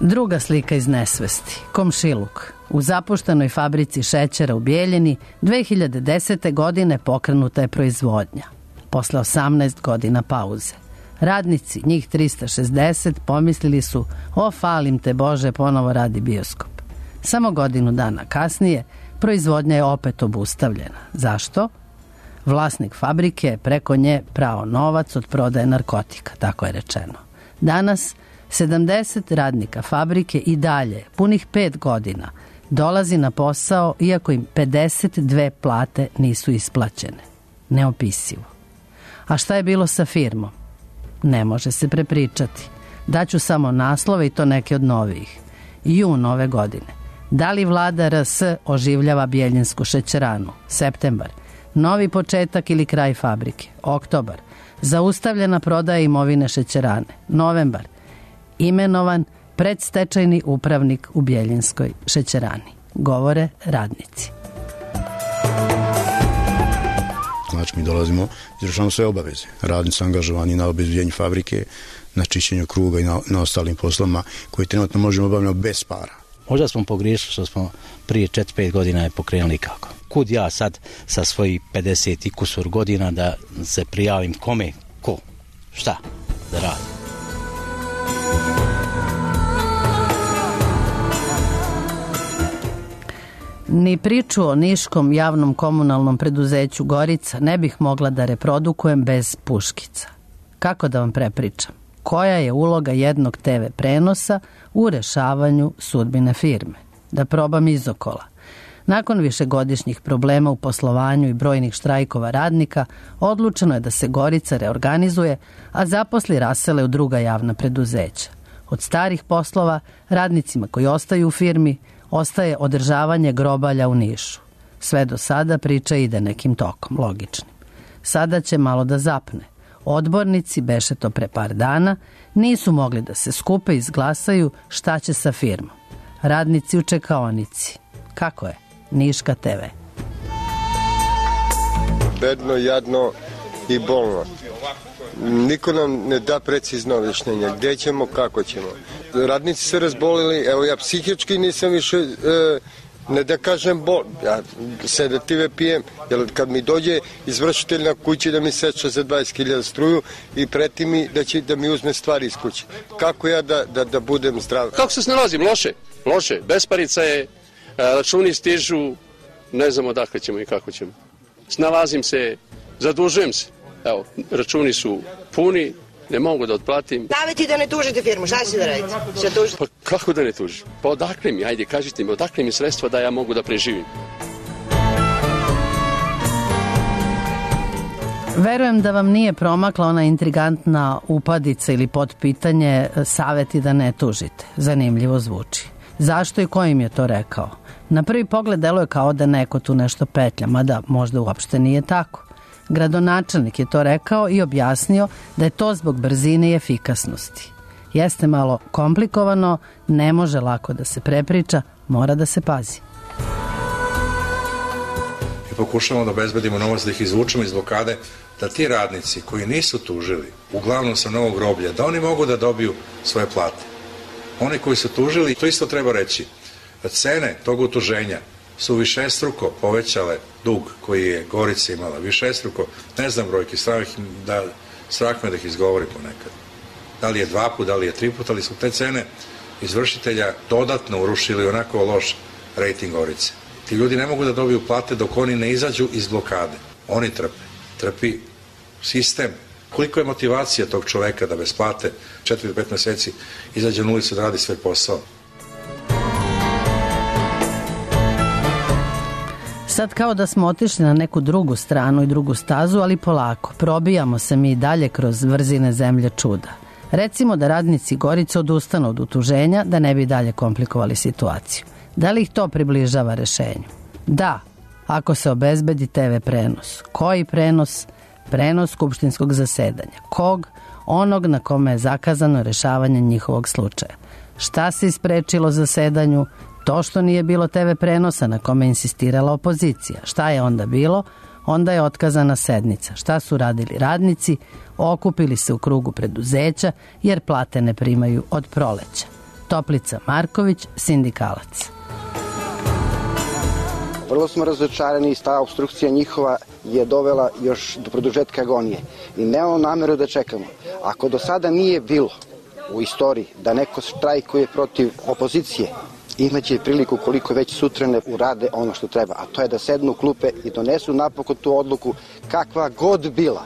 Druga slika iz nesvesti. Komšiluk. U zapuštenoj fabrici šećera u Bijeljini 2010. godine pokrenuta je proizvodnja. Posle 18 godina pauze. Radnici, njih 360, pomislili su: o, falim te Bože, ponovo radi bioskop. Samo godinu dana kasnije proizvodnja je opet obustavljena. Zašto? Vlasnik fabrike je preko nje prao novac od prodaje narkotika, tako je rečeno. Danas 70 radnika fabrike i dalje, punih 5 godina, dolazi na posao iako im 52 plate nisu isplaćene. Neopisivo. A šta je bilo sa firmom? Ne može se prepričati. Daću samo naslove i to neke od novijih. Jun ove godine. Da li vlada RS oživljava Bijeljinsku šećeranu? Septembar. Novi početak ili kraj fabrike? Oktobar. Zaustavljena prodaja imovine šećerane? Novembar. Imenovan predstečajni upravnik u Bijeljinskoj šećerani. Govore radnici. Znači, mi dolazimo, izvršavamo sve obaveze. Radnici angažovani na obezbijeđenju fabrike, na čišćenju kruga i na ostalim poslovima koje trenutno možemo obavljati bez para. Možda smo pogriješili što smo prije 4-5 godina je pokrenuli kako. Kud ja sad sa svojih 50 i kusur godina da se prijavim kome, ko, šta da radim? Ni priču o niškom javnom komunalnom preduzeću Gorica ne bih mogla da reprodukujem bez puškica. Kako da vam prepričam? Koja je uloga jednog TV prenosa u rešavanju sudbine firme? Da probam izokola. Nakon višegodišnjih problema u poslovanju i brojnih štrajkova radnika, odlučeno je da se Gorica reorganizuje, a zaposli rasele u druga javna preduzeća. Od starih poslova, radnicima koji ostaju u firmi, ostaje održavanje grobalja u Nišu. Sve do sada priča ide nekim tokom, logičnim. Sada će malo da zapne. Odbornici, beše to pre par dana, nisu mogli da se skupe i izglasaju šta će sa firmom. Radnici u čekaonici. Kako je? Niška TV. Bedno, jadno i bolno. Niko nam ne da precizno objašnjenje. Gde ćemo, kako ćemo. Radnici se razbolili, evo ja psihički nisam više, ne da kažem bol, ja sedative pijem, jer kad mi dođe izvršitelj na kući da mi seče za 20.000 struju i preti mi da će da mi uzme stvari iz kuće. Kako ja da budem zdrav? Kako se snalazim? Loše. Besparica je, računi stižu, ne znamo odakle ćemo i kako ćemo. Snalazim se, zadužujem se. Evo, računi su puni, ne mogu da otplatim. Daveti da ne tužite firmu, šta će da radite? Pa kako da ne tužim? Pa odakle mi, ajde, kažite mi, odakle mi sredstva da ja mogu da preživim? Verujem da vam nije promakla ona intrigantna upadica ili potpitanje saveti da ne tužite. Zanimljivo zvuči. Zašto i ko im je to rekao? Na prvi pogled deluje kao da neko tu nešto petlja, mada možda uopšte nije tako. Gradonačelnik je to rekao i objasnio da je to zbog brzine i efikasnosti. Jeste malo komplikovano, ne može lako da se prepriča, mora da se pazi. I pokušamo da obezbedimo novac, da ih izvučemo iz blokade, da ti radnici koji nisu tužili, uglavnom sa Novog groblja, da oni mogu da dobiju svoje plate. Oni koji su tužili, to isto treba reći, da cene tog utuženja su višestruko povećale dug koji je Gorica imala, višestruko, ne znam brojke, strah me da ih izgovori ponekad. Da li je 2 puta, da li je 3 puta, ali su te cene izvršitelja dodatno urušili onako loš rejting Gorice. Ti ljudi ne mogu da dobiju plate dok oni ne izađu iz blokade. Oni trpi sistem. Koliko je motivacija tog čoveka da bez plate 4-5 meseci izađe na ulicu da radi svoj posao? Sad kao da smo otišli na neku drugu stranu i drugu stazu, ali polako. Probijamo se mi dalje kroz vrzine zemlje čuda. Recimo da radnici Gorice odustanu od utuženja da ne bi dalje komplikovali situaciju. Da li ih to približava rešenju? Da, ako se obezbedi TV prenos. Koji prenos? Prenos skupštinskog zasedanja. Kog? Onog na kome je zakazano rešavanje njihovog slučaja. Šta se isprečilo zasedanju? To što nije bilo TV prenosa na kome je insistirala opozicija. Šta je onda bilo? Onda je otkazana sednica. Šta su radili radnici? Okupili se u krugu preduzeća jer plate ne primaju od proleća. Toplica Marković, sindikalac. Vrlo smo razočarani i ta obstrukcija njihova je dovela još do produžetka agonije. I nemamo nameru da čekamo. Ako do sada nije bilo u istoriji da neko štrajkuje protiv opozicije, imaće priliku koliko već sutra ne urade ono što treba, a to je da sednu u klupe i donesu napokon tu odluku kakva god bila.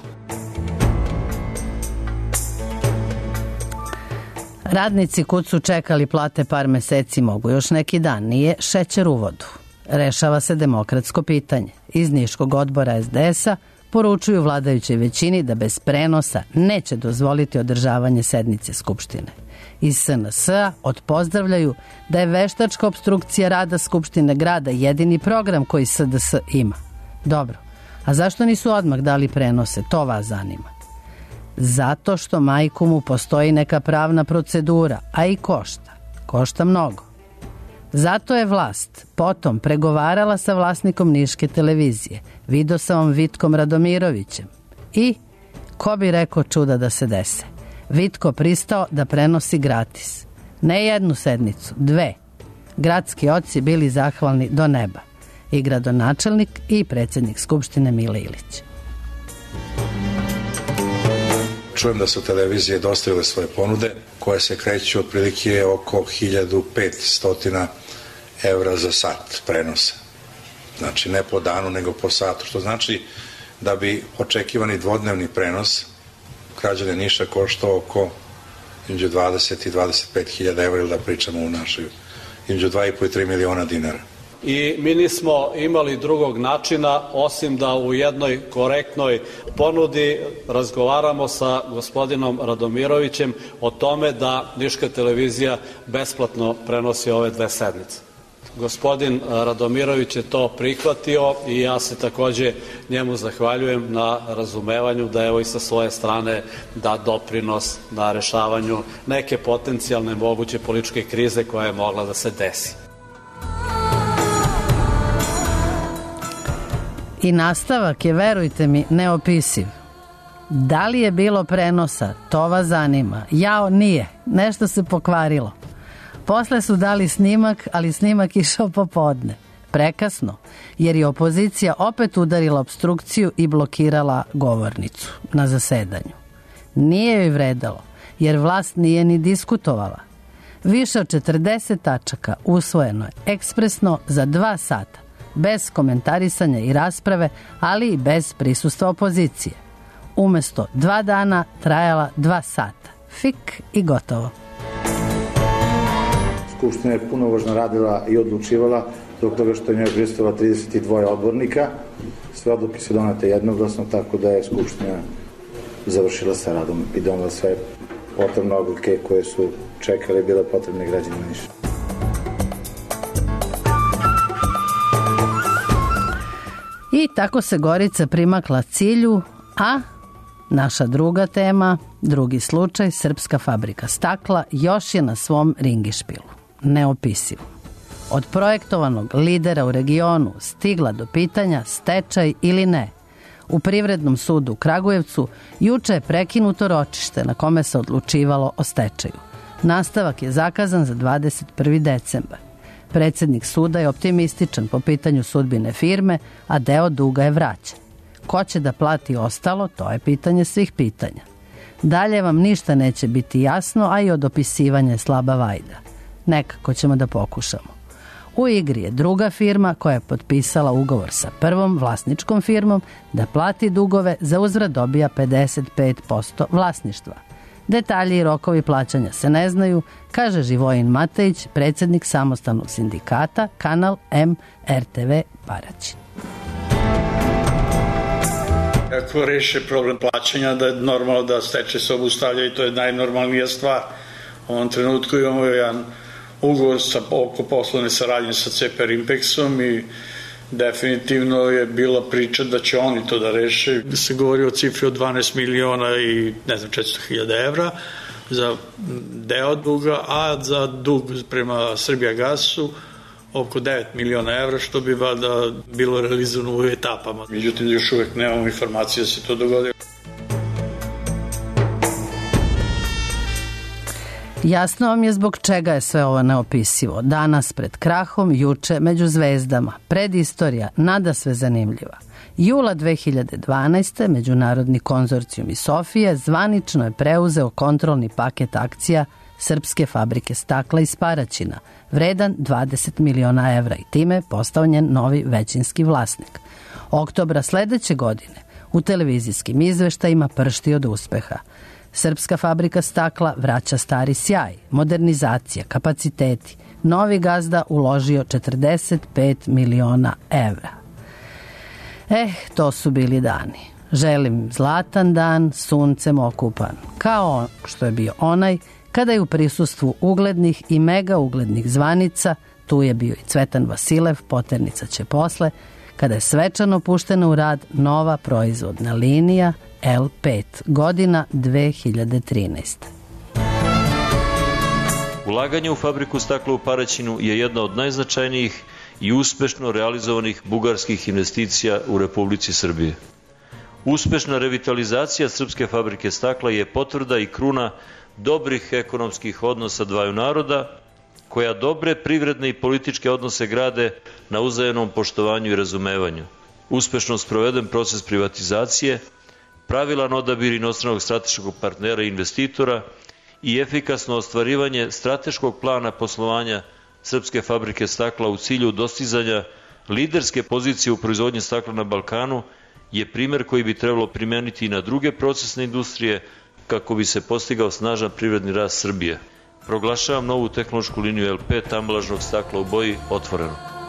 Radnici kud su čekali plate par meseci mogu još neki dan, nije šećer u vodu. Rešava se demokratsko pitanje. Iz Niškog odbora SDS-a poručuju vladajućoj većini da bez prenosa neće dozvoliti održavanje sednice Skupštine. Iz SNS-a odpozdravljaju da je veštačka opstrukcija rada Skupštine grada jedini program koji SDS ima. Dobro, a zašto nisu odmah dali prenose? To vas zanima. Zato što majku mu postoji neka pravna procedura, a i košta. Košta mnogo. Zato je vlast potom pregovarala sa vlasnikom Niške televizije, Vidosavom Vitkom Radomirovićem. I, ko bi rekao čuda da se dese, Vitko pristao da prenosi gratis. Ne jednu sednicu, 2. Gradski oci bili zahvalni do neba. I gradonačelnik i predsjednik Skupštine Mile Ilić. Čujem da su televizije dostavile svoje ponude koje se kreću otprilike oko 1500 evra za sat prenosa. Znači ne po danu nego po satu, što znači da bi očekivani dvodnevni prenos građane Niša koštao oko između 20 i 25 hiljada evra, ili da pričamo u našoj između 2,5 i 3 miliona dinara. I mi nismo imali drugog načina osim da u jednoj korektnoj ponudi razgovaramo sa gospodinom Radomirovićem o tome da Niška televizija besplatno prenosi ove 2 sednice. Gospodin Radomirović je to prihvatio i ja se takođe njemu zahvaljujem na razumevanju da evo i sa svoje strane da doprinos na rešavanju neke potencijalne moguće političke krize koja je mogla da se desi. I nastavak je, verujte mi, neopisiv. Da li je bilo prenosa? To vas zanima. Jao, nije. Nešto se pokvarilo. Posle su dali snimak, ali snimak išao popodne. Prekasno, jer je opozicija opet udarila opstrukciju i blokirala govornicu na zasedanju. Nije joj vredalo, jer vlast nije ni diskutovala. Više od 40 tačaka usvojeno je ekspresno za 2 sata, bez komentarisanja i rasprave, ali i bez prisustva opozicije. Umesto 2 dana trajala 2 sata. Fik i gotovo. Skupština je punovažno radila i odlučivala zbog toga što je njoj prisustvovalo 32 odbornika. Sve odluke su donete jednoglasno, tako da je Skupština završila sa radom i donela sve potrebne odluke koje su čekale i bile potrebne građanima Niša. I tako se Gorica primakla cilju, a naša druga tema, drugi slučaj, Srpska fabrika stakla, još je na svom ringišpilu. Neopisivo. Od projektovanog lidera u regionu stigla do pitanja stečaj ili ne. U Privrednom sudu u Kragujevcu juče je prekinuto ročište na kome se odlučivalo o stečaju. Nastavak je zakazan za 21. decembar. Predsjednik suda je optimističan po pitanju sudbine firme, a deo duga je vraćen. Ko će da plati ostalo, to je pitanje svih pitanja. Dalje vam ništa neće biti jasno, a i od opisivanja je slaba vajda. Nekako ćemo da pokušamo. U igri je druga firma koja je potpisala ugovor sa prvom vlasničkom firmom da plati dugove, za uzvrat dobija 55% vlasništva. Detalji i rokovi plaćanja se ne znaju, kaže Živojin Matejić, predsjednik samostalnog sindikata, kanal M RTV Paraćin. Ako reše problem plaćanja, da je normalno da stečaj se obustavlja i to je najnormalnija stvar. U ovom trenutku imamo jedan ugovor oko poslovne saradnje sa CP Rimpexom i definitivno je bila priča da će oni to da reše. Da se govori o cifri od 12 miliona i 400.000 evra za deo duga, a za dug prema Srbijagasu oko 9 miliona evra, što bi valjda bilo realizovano u etapama. Međutim, još uvek nemamo informacije da se to dogodilo. Jasno vam je zbog čega je sve ovo neopisivo. Danas pred krahom, juče među zvezdama. Predistorija nadasve zanimljiva. Jula 2012. Međunarodni konzorcijum iz Sofije zvanično je preuzeo kontrolni paket akcija Srpske fabrike stakla iz Paraćina, vredan 20 miliona evra i time postao njen novi većinski vlasnik. Oktobra sledeće godine u televizijskim izveštajima pršti od uspeha. Srpska fabrika stakla vraća stari sjaj, modernizacija, kapaciteti. Novi gazda uložio 45 miliona evra. To su bili dani. Želim zlatan dan, suncem okupan, kao što je bio onaj kada je u prisustvu uglednih i mega uglednih zvanica, tu je bio i Cvetan Vasilev, poternica će posle, kada je svečano puštena u rad nova proizvodna linija L5, godina 2013. Ulaganje u fabriku stakla u Paraćinu je jedna od najznačajnijih i uspešno realizovanih bugarskih investicija u Republici Srbije. Uspešna revitalizacija Srpske fabrike stakla je potvrda i kruna dobrih ekonomskih odnosa dvaju naroda, koja dobre privredne i političke odnose grade na uzajamnom poštovanju i razumevanju. Uspešno sproveden proces privatizacije, pravilan odabir inostranog strateškog partnera i investitora i efikasno ostvarivanje strateškog plana poslovanja Srpske fabrike stakla u cilju dostizanja liderske pozicije u proizvodnji stakla na Balkanu je primer koji bi trebalo primeniti i na druge procesne industrije kako bi se postigao snažan privredni rast Srbije. Proglašavam novu tehnološku liniju L5 ambalažnog stakla u boji otvoreno.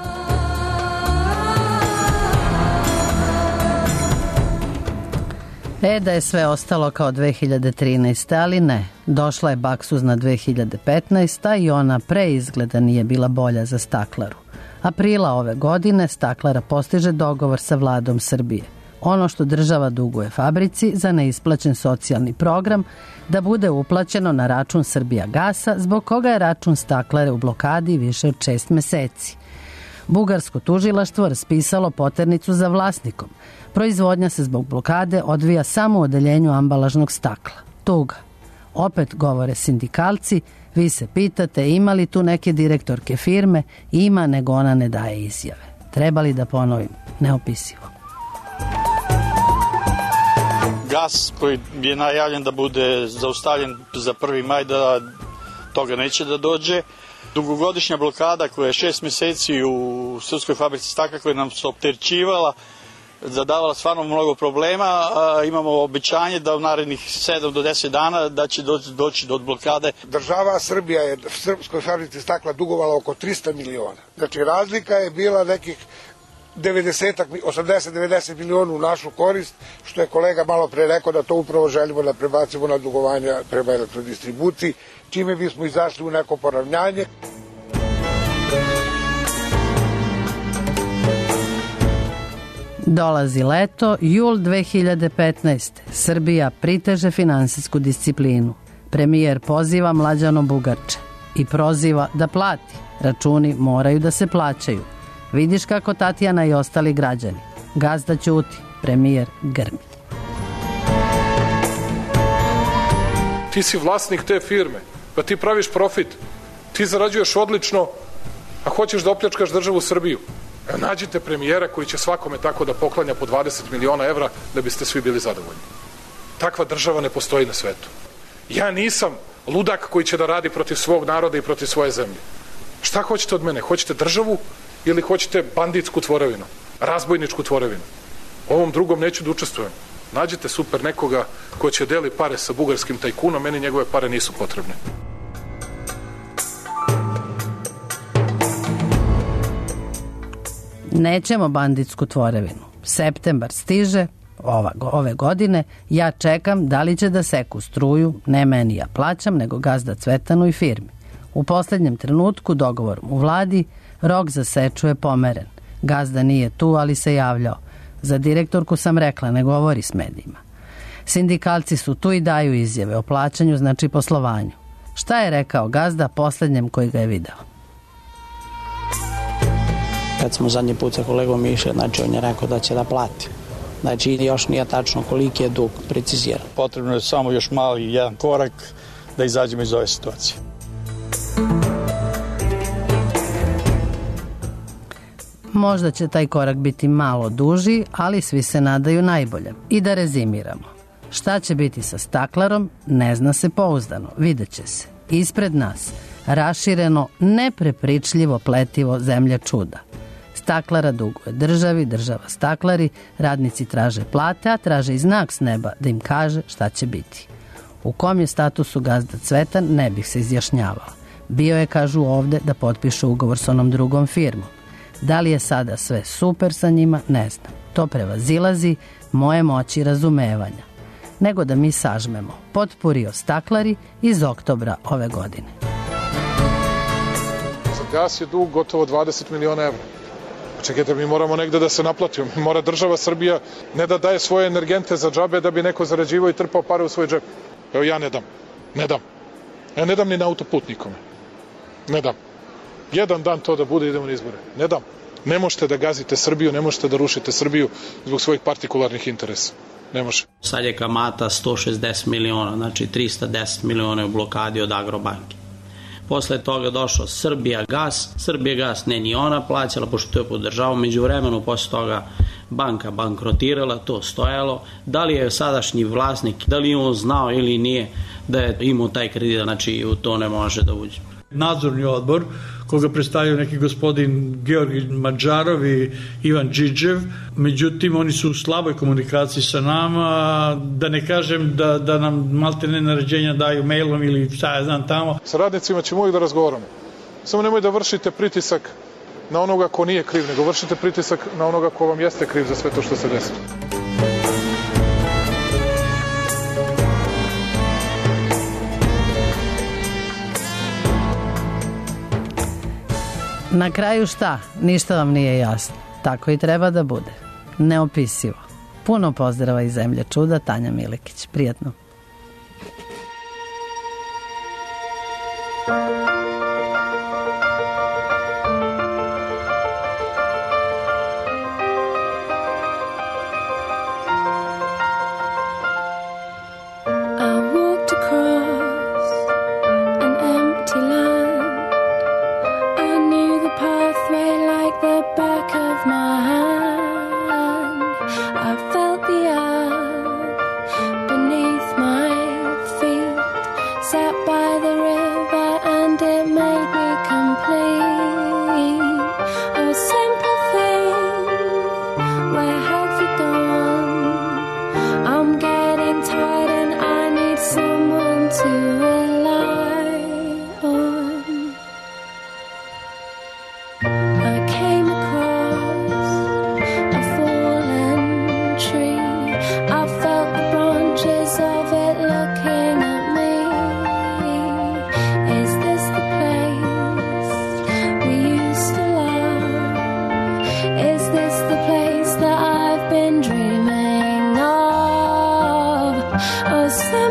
Da je sve ostalo kao 2013. ali ne. Došla je baksuzna 2015. i ona preizgleda nije bila bolja za staklaru. Aprila ove godine staklara postiže dogovor sa vladom Srbije. Ono što država duguje fabrici za neisplaćen socijalni program da bude uplaćeno na račun Srbijagasa, zbog koga je račun staklare u blokadi više od 6 meseci. Bugarsko tužilaštvo raspisalo poternicu za vlasnikom. Proizvodnja se zbog blokade odvija samo u odeljenju ambalažnog stakla. Tuga. Opet govore sindikalci, vi se pitate ima li tu neke direktorke firme, ima, nego ona ne daje izjave. Treba li da ponovim? Neopisivo. Gas koji je najavljen da bude zaustavljen za 1. maj, da toga neće da dođe. Dugogodišnja blokada koja je 6 meseci u Srpskoj fabrici stakla koja nam se opterećivala, zadavala stvarno mnogo problema. Imamo obećanje da u narednih 7 do 10 dana da će doći do blokade. Država Srbija je Srpskoj fabrici stakla dugovala oko 300 miliona. Znači razlika je bila nekih 80-90 miliona u našu korist, što je kolega malo pre rekao da to upravo želimo da prebacimo na dugovanja prema elektrodistribuciji, čime bismo izašli u neko poravnjanje. Dolazi leto, jul 2015. Srbija priteže finansijsku disciplinu. Premijer poziva Mlađano Bugarče i proziva da plati. Računi moraju da se plaćaju. Vidiš kako Tatjana i ostali građani. Gazda ćuti, premijer grmi. Ti si vlasnik te firme, pa ti praviš profit, ti zarađuješ odlično, a hoćeš da opljačkaš državu Srbiju. Nađite premijera koji će svakome tako da poklanja po 20 miliona evra da biste svi bili zadovoljni. Takva država ne postoji na svetu. Ja nisam ludak koji će da radi protiv svog naroda i protiv svoje zemlje. Šta hoćete od mene? Hoćete državu ili hoćete banditsku tvorevinu, razbojničku tvorevinu? Ovom drugom neću da učestvujem. Nađite super nekoga ko će deli pare sa bugarskim tajkunom, meni njegove pare nisu potrebne. Nećemo banditsku tvorevinu. Septembar stiže, ove godine, ja čekam da li će da seku struju, ne meni ja plaćam, nego gazda Cvetanu i firmi. U poslednjem trenutku, dogovorom u vladi, rok za seču je pomeren. Gazda nije tu, ali se javljao. Za direktorku sam rekla, ne govori s medijima. Sindikalci su tu i daju izjave o plaćanju, znači poslovanju. Šta je rekao gazda poslednjem koji ga je video? Kad smo zadnji put sa kolegom išli, znači on je rekao da će da plati. Znači još nije tačno koliki je dug preciziran. Potrebno je samo još mali jedan korak da izađemo iz ove situacije. Možda će taj korak biti malo duži, ali svi se nadaju najbolje. I da rezimiramo. Šta će biti sa staklarom, ne zna se pouzdano, vidjet će se. Ispred nas, rašireno, neprepričljivo pletivo zemlja čuda. Staklara duguje državi, država staklari, radnici traže plate, a traže i znak s neba da im kaže šta će biti. U kom je statusu gazda Cvetan, ne bih se izjašnjavala. Bio je, kažu ovde, da potpiše ugovor s onom drugom firmom. Da li je sada sve super sa njima, ne znam. To prevazilazi moje moći razumevanja. Nego da mi sažmemo potpurio staklari iz oktobra ove godine. Za gas je dug gotovo 20 miliona evra. Čekajte, mi moramo negde da se naplatimo. Mora država Srbija ne da daje svoje energente za džabe da bi neko zarađivao i trpao pare u svoj džep. Evo ja ne dam. Ja ne dam ni na autoput nikome. Ne dam. Jedan dan to da bude, idemo na izbore. Ne dam. Ne možete da gazite Srbiju, ne možete da rušite Srbiju zbog svojih partikularnih interesa. Ne može. Sad je kamata 160 miliona, znači 310 miliona u blokadi od Agrobanke. Posle toga došao Srbijagas. Srbijagas ne ni ona plaćala, pošto to je podržavao. Među vremenu, posle toga banka bankrotirala, to stojalo. Da li je sadašnji vlasnik, da li on znao ili nije da je imao taj kredit, znači u to ne može da uđe. Nadzorni odbor, koga predstavljaju neki gospodin Georgi Mađarov i Ivan Đidžev, međutim oni su u slaboj komunikaciji sa nama, da ne kažem da nam maltene naređenja daju mailom ili šta ja znam tamo. Sa radnicima ćemo uvijek da razgovaramo. Samo nemoj da vršite pritisak na onoga ko nije kriv, nego vršite pritisak na onoga ko vam jeste kriv za sve to što se desilo. Na kraju šta? Ništa vam nije jasno. Tako i treba da bude. Neopisivo. Puno pozdrava iz zemlje čuda, Tanja Milikić. Prijatno. Oh,